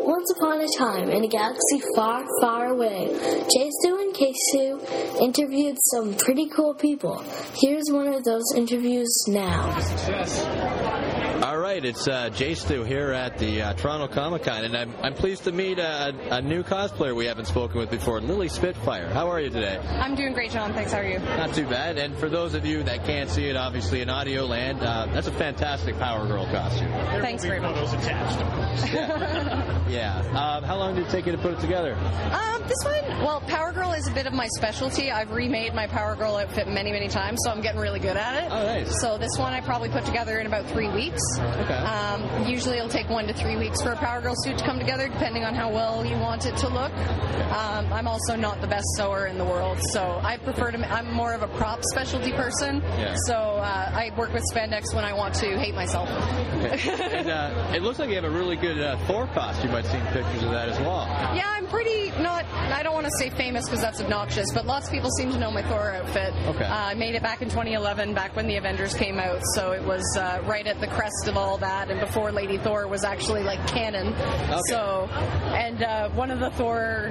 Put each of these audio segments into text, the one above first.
Once upon a time, in a galaxy far, far away, J-Stu and K-Stu interviewed some pretty cool people. Here's one of those interviews now. All right, it's J-Stu here at the Toronto Comic-Con, and I'm pleased to meet a new cosplayer we haven't spoken with before, Lily Spitfire. How are you today? I'm doing great, John. Thanks. How are you? Not too bad. And for those of you that can't see it, obviously in audio land, that's a fantastic Power Girl costume. Thanks very much. Photos attached, of course. Yeah. How long did it take you to put it together? This one, well, Power Girl is a bit of my specialty. I've remade my Power Girl outfit many, many times, so I'm getting really good at it. Oh, nice. So this one I probably put together in about 3 weeks. Okay. Usually it'll take 1 to 3 weeks for a Power Girl suit to come together, depending on how well you want it to look. I'm also not the best sewer in the world, so I prefer to. I'm more of a prop specialty person. Yeah. So I work with spandex when I want to hate myself. Okay. And it looks like you have a really good Thor costume. I've seen pictures of that as well. Yeah, I'm pretty not. I don't want to say famous because that's obnoxious, but lots of people seem to know my Thor outfit. Okay. I made it back in 2011, back when the Avengers came out, so it was right at the crest of all that, and before Lady Thor was actually like canon. Okay. So, and one of the Thor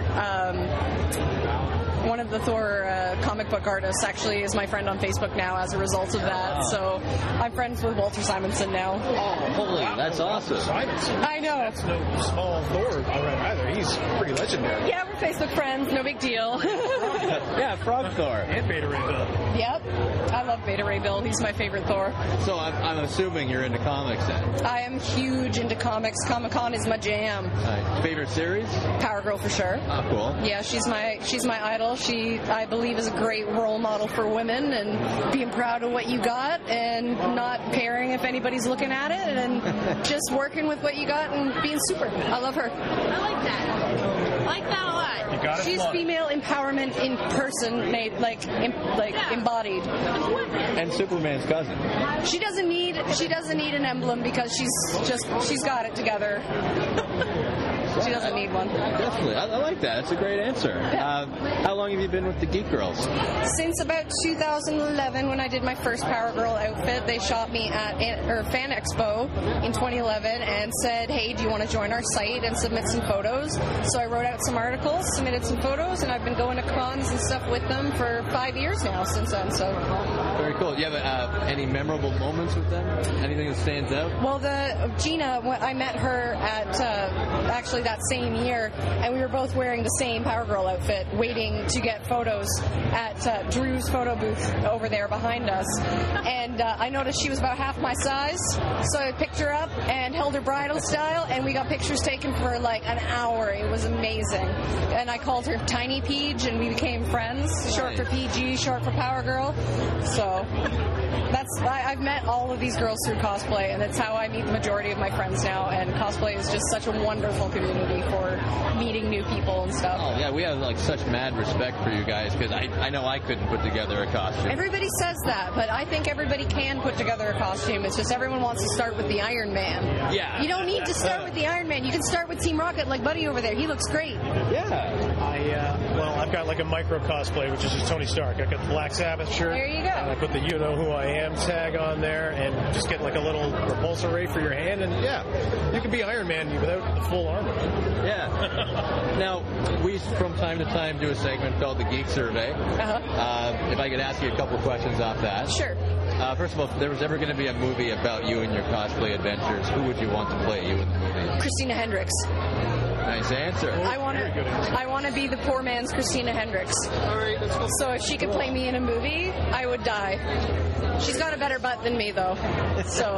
comic book artists actually is my friend on Facebook now as a result of that. Wow. So I'm friends with Walter Simonson now. Oh, holy, that's awesome. Simonson. I know. That's no small Thor either. He's pretty legendary. Yeah, we're Facebook friends. No big deal. Yeah, Frog Thor. And Beta Ray Bill. Yep. I love Beta Ray Bill. He's my favorite Thor. So I'm assuming you're into comics then. I am huge into comics. Comic-Con is my jam. Favorite series? Power Girl for sure. Oh, cool. Yeah, she's my idol. She, I believe, is a great role model for women and being proud of what you got and not caring if anybody's looking at it and just working with what you got and being super. I love her. I like that. I like that a lot. You got it. She's female empowerment in person, made embodied. And Superman's cousin. She doesn't need an emblem because she's got it together. She doesn't need one. Definitely. I like that. That's a great answer. How long have you been with the Geek Girls? Since about 2011, when I did my first Power Girl outfit. They shot me at Fan Expo in 2011 and said, hey, do you want to join our site and submit some photos? So I wrote out some articles, submitted some photos, and I've been going to cons and stuff with them for 5 years now since then. So very cool. Do you have any memorable moments with them? Anything that stands out? Well, Gina, I met her at actually that same year, and we were both wearing the same Power Girl outfit, waiting to get photos at Drew's photo booth over there behind us. And I noticed she was about half my size, so I picked her up and held her bridal style, and we got pictures taken for like an hour. It was amazing. And I called her Tiny Peach, and we became friends. Short for PG, short for Power Girl. So I've met all of these girls through cosplay, and that's how I meet the majority of my friends now. And cosplay is just such a wonderful community for meeting new people and stuff. Oh yeah, we have like such mad respect for you guys because I know I couldn't put together a costume. Everybody says that, but I think everybody can put together a costume. It's just everyone wants to start with the Iron Man. Yeah. You don't need to start with the Iron Man. You can start with Team Rocket, like Buddy over there. He looks great. Yeah. I've got like a micro cosplay, which is just Tony Stark. I got the Black Sabbath shirt. There you go. And I put the You Know Who I Am tag on there, and just get like a little repulsor ray for your hand, and you can be Iron Man without the full armor. Yeah. Now, we from time to time do a segment called the Geek Survey. If I could ask you a couple questions off that. Sure. First of all, if there was ever going to be a movie about you and your cosplay adventures, who would you want to play you in the movie? Christina Hendricks. Nice answer. I want to be the poor man's Christina Hendricks. So if she could play me in a movie, I would die. She's got a better butt than me, though. So.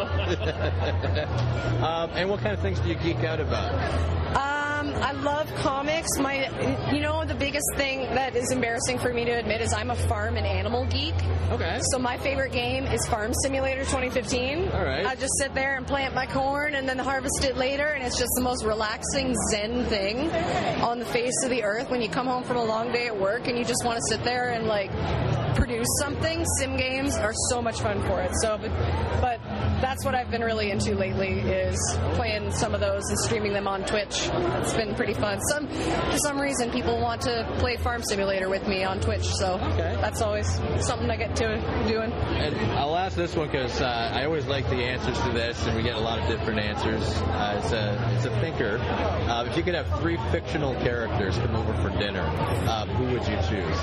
And what kind of things do you geek out about? I love comics. The biggest thing that is embarrassing for me to admit is I'm a farm and animal geek. Okay. So my favorite game is Farm Simulator 2015. All right. I just sit there and plant my corn and then harvest it later, and it's just the most relaxing zen thing on the face of the earth when you come home from a long day at work and you just want to sit there and produce something. Sim games are so much fun for it. So, but that's what I've been really into lately, is playing some of those and streaming them on Twitch. It's been pretty fun. For some reason, people want to play Farm Simulator with me on Twitch, so that's always something I get to doing. And I'll ask this one because I always like the answers to this, and we get a lot of different answers. It's a thinker. If you could have 3 fictional characters come over for dinner, who would you choose?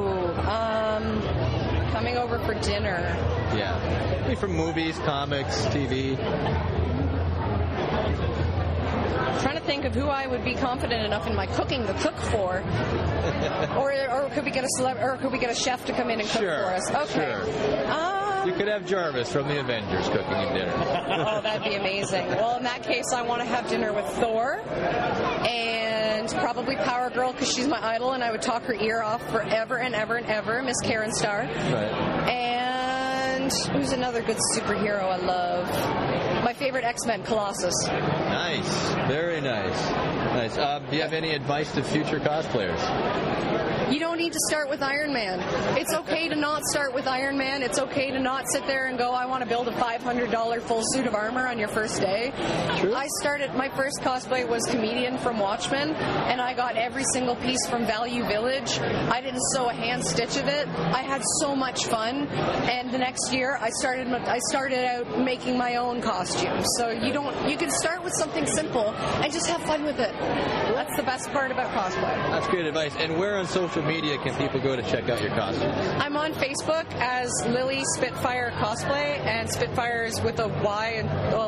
Coming over for dinner. Yeah. Maybe from movies, comics, TV. Trying to think of who I would be confident enough in my cooking to cook for, or could we get a chef to come in and cook for us? Okay. Sure. You could have Jarvis from the Avengers cooking you dinner. Oh, that'd be amazing. Well, in that case, I want to have dinner with Thor and probably Power Girl, because she's my idol, and I would talk her ear off forever and ever and ever. Miss Karen Starr. Right. And who's another good superhero I love? My favorite X-Men, Colossus. Nice. Very nice. Nice. Do you have any advice to future cosplayers? You don't need to start with Iron Man. It's okay to not start with Iron Man. It's okay to not sit there and go, I want to build a $500 full suit of armor on your first day. True. My first cosplay was Comedian from Watchmen, and I got every single piece from Value Village. I didn't sew a hand stitch of it. I had so much fun, and the next year I started out making my own costumes. So you can start with something simple and just have fun with it. That's the best part about cosplay. That's great advice. And where on social media can people go to check out your costumes? I'm on Facebook as Lily Spitfire Cosplay, and Spitfire is with a Y, and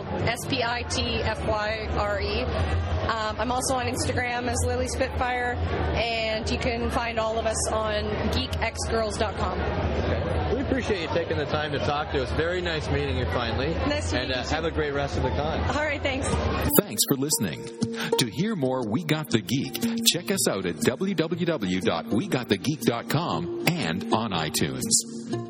Spitfyre. I'm also on Instagram as Lily Spitfire, and you can find all of us on geekxgirls.com. Okay. We appreciate you taking the time to talk to us. Very nice meeting you finally. Nice to meet you. And have a great rest of the con. All right, thanks. Thanks for listening. To hear more We Got the Geek, check us out at www.wegotthegeek.com and on iTunes.